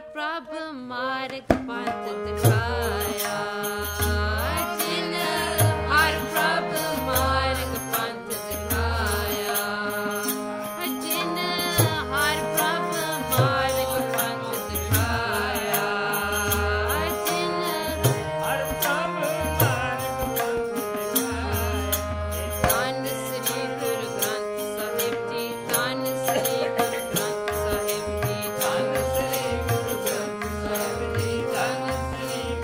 प्रभ मार्ग पंथ दिखाया, जिन हर प्रभ मार्ग पंथ दिखाया, जिन हर प्रभ मार्ग पंथ दिखाया, जिन हर प्रभ मार्ग पंथ दिखाया। धन श्री गुरु ग्रंथ साहिब जी, धन श्री गुरु ग्रंथ साहिब जी, धन श्री गुरु ग्रंथ ਸਾਹਿਬ ਜੀ, ਧਨ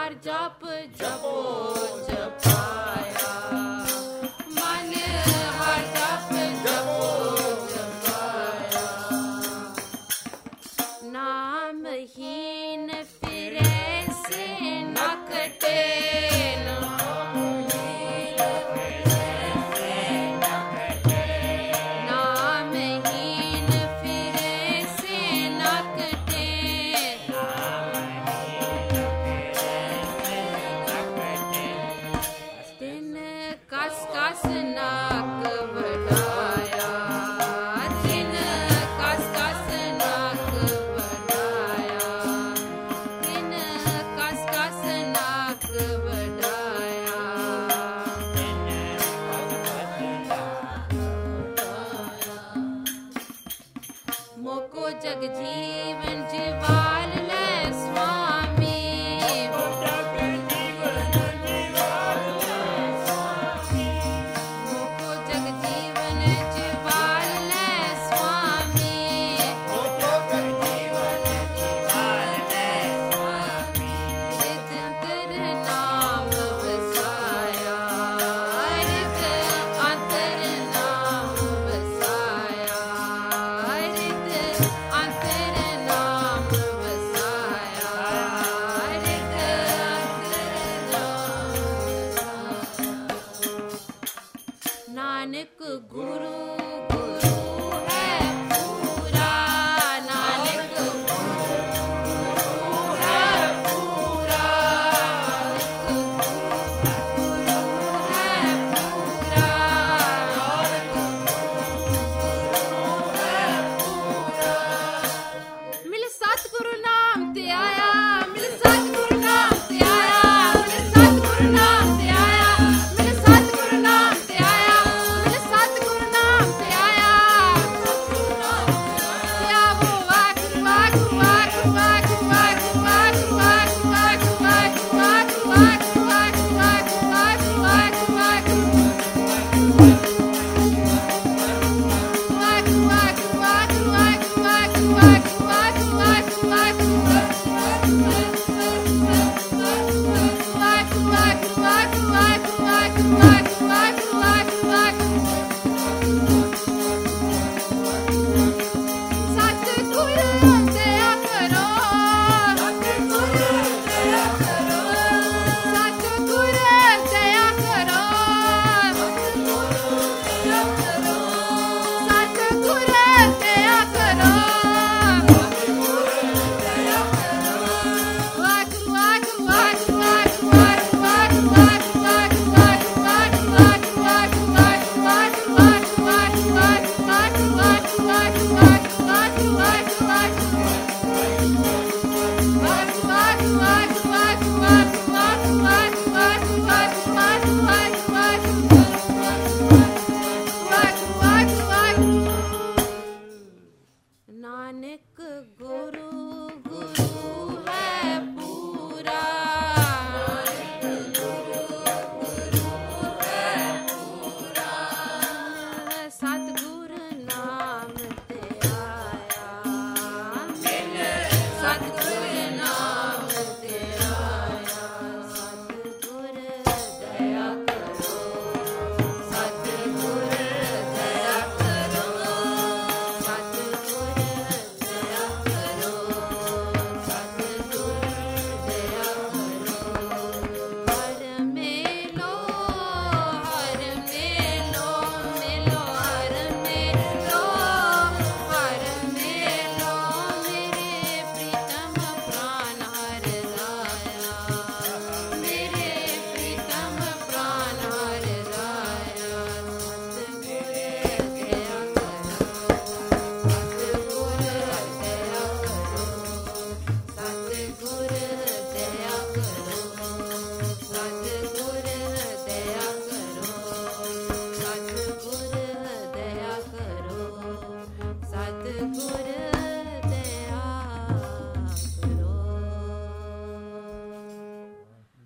हर जप जपो जपाया मन हर जप जपो जपाया नामहीन फिरे से न कटे नामहीन फिरे से न कटे दिन कस कस नाक बढ़ाया दिन कस कस नाक बढ़ाया दिन कस कस नाक बढ़ाया मोको जग जीवन जीवाल ले स्वामी मोको जग जीवन जीवाल ले स्वामी रित अंतर नाम बसाया रित अंतर नाम बसाया रित अंतर नाम बसाया रित नानक गुरु गुरु है पूरा नानक गुरु है पूरा गुरु है पूरा मिल सतगुरु नाम ते आया मिल सतगुरु नाम ते आया मिल सतगुरु नाम ते आया मिल सतगुरु नाम ते आया मिल सतगुरु नाम ते आया या वो वाकु वाकु वाकु वाकु वाकु वाकु वाकु वाकु वाकु वाकु वाकु वाकु वाकु वाकु वाकु वाकु नानक गुरु गुरु है पूरा सतगुरु नाम ते आया सतगुरु नाम ते आया सतगुरु दया करो सतगुरु दया करो सतगुरु दया करो सतगुरु दया करो हर मेलो मेलो हर मेलो मेरे प्रीतम प्राण हर गाया मेरे प्रीतम प्राण हर गाया सतगुरु दया करो सतगुरु दया करो सतगुरु दया करो सतगुरु दया करो सतगुरु